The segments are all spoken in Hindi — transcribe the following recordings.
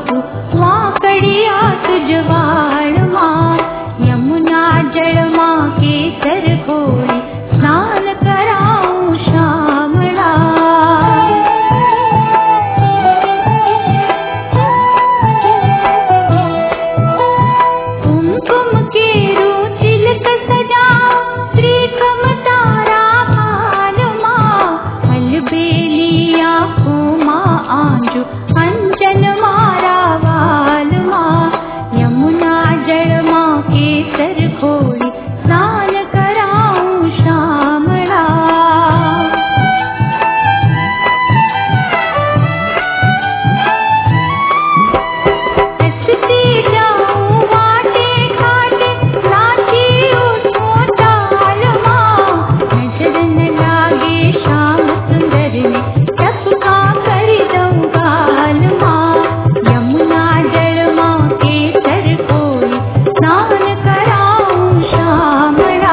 तू वाकड़िया तुझवाड़ माँ, यमुना जल माँ के सर घोड़ी स्नान कराऊं श्यामला। कुमकुम के रू तिलक सजाऊं श्रीखम तारा भाल माँ, अलबेली आँखों माँ आंजू अंजन मारा वाल माँ, यमुना जल माँ के सर घोड़ी स्नान कराऊं श्यामला। हंसती जाऊं वाटे घाटे नाची उठूं ताल माँ, नजर न लागे श्याम सुंदर में टपका कर दूं गाल माँ, यमुना जल माँ के सर घोड़ी स्नान कराऊं श्यामला।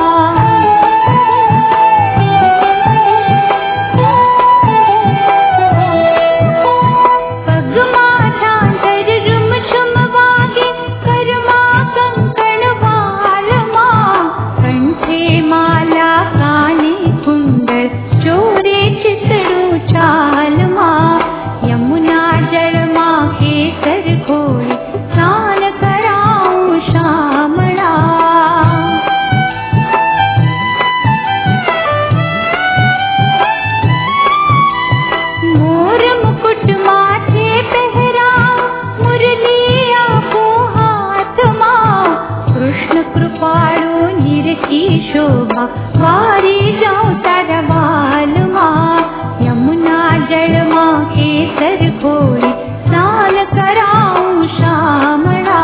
पग माथा धर रुम झुम वागे करमा कंकण वाल माँ, कंठे माला काने कुंडल चोरे चितड़ू चाल माँ, यमुना जल माँ के सर घोड़ी स्नान कराऊं श्यामला। मोर मुकुट माथे पहरा मुरली आँखों हाथ माँ, कृष्ण कृपाणु निर की शोभा वारी जाऊं तरवाल माँ, यमुना जल माँ के सर घोड़ी स्नान कराऊं श्यामला।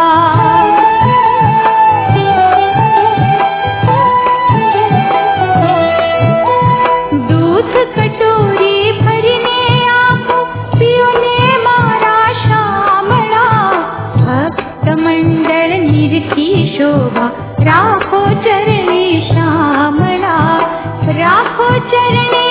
दूध कटोरी भरने आऊं पियो ने मारा श्यामला, भक्त मंडल निर की शोभा राखो चरणे श्यामला, राखो चरणे